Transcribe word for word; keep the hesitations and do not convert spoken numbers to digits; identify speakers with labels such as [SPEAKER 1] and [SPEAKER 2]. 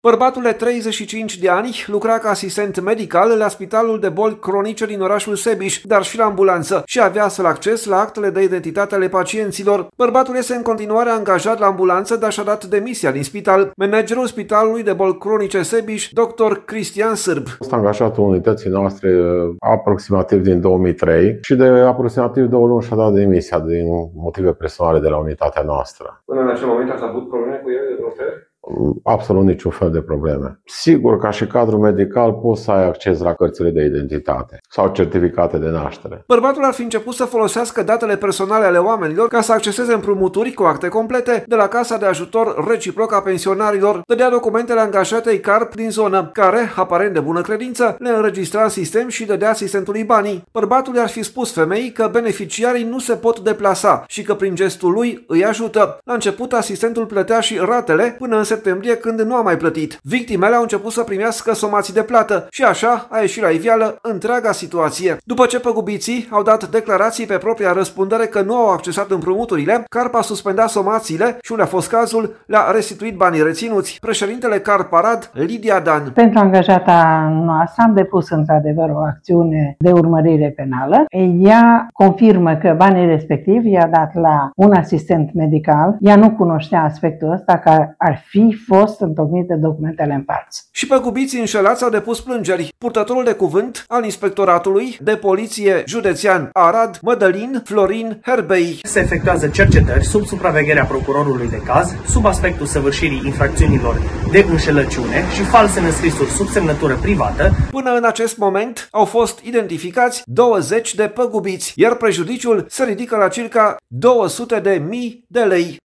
[SPEAKER 1] Bărbatul de treizeci și cinci de ani lucra ca asistent medical la Spitalul de Boli Cronice din orașul Sebiș, dar și la ambulanță, și avea astfel acces la actele de identitate ale pacienților. Bărbatul este în continuare angajat la ambulanță, dar și-a dat demisia din spital. Managerul Spitalului de Boli Cronice Sebiș, doctor Cristian Sârb.
[SPEAKER 2] Sunt angajatul unității noastre aproximativ din două mii trei și de aproximativ două luni și-a dat demisia din motive personale de la unitatea noastră.
[SPEAKER 1] Până în acel moment ați avut probleme cu el de vreun fel?
[SPEAKER 2] Absolut niciun fel de probleme. Sigur, ca și cadru medical poți să ai acces la cărțile de identitate sau certificate de naștere.
[SPEAKER 1] Bărbatul ar fi început să folosească datele personale ale oamenilor ca să acceseze împrumuturi cu acte complete de la Casa de Ajutor Reciproc a Pensionarilor. Dădea documentele angajatei C A R P din zonă, care, aparent de bună credință, le înregistra în sistem și dădea asistentului banii. Bărbatul i-ar fi spus femeii că beneficiarii nu se pot deplasa și că prin gestul lui îi ajută. La început, asistentul plătea și ratele până în septembrie, când nu a mai plătit. Victimele au început să primească somații de plată și așa a ieșit la iveală întreaga situație. După ce păgubiții au dat declarații pe propria răspundere că nu au accesat împrumuturile, C A R P a suspendat somațiile și, unde a fost cazul, le-a restituit banii reținuți. Președintele C A R P Arad, Lidia Dan.
[SPEAKER 3] Pentru angajata noastră am depus într-adevăr o acțiune de urmărire penală. Ea confirmă că banii respectivi i-a dat la un asistent medical. Ea nu cunoștea aspectul ăsta, că ar fi fost întocmite documentele în părți.
[SPEAKER 1] Și păgubiții înșelați au depus plângeri. Purtătorul de cuvânt al Inspectoratului de Poliție Județean Arad, Mădălin Florin Herbei.
[SPEAKER 4] Se efectuează cercetări sub supravegherea procurorului de caz, sub aspectul săvârșirii infracțiunilor de înșelăciune și false înscrisuri sub semnătură privată.
[SPEAKER 1] Până în acest moment au fost identificați douăzeci de păgubiți, iar prejudiciul se ridică la circa două sute de mii de lei.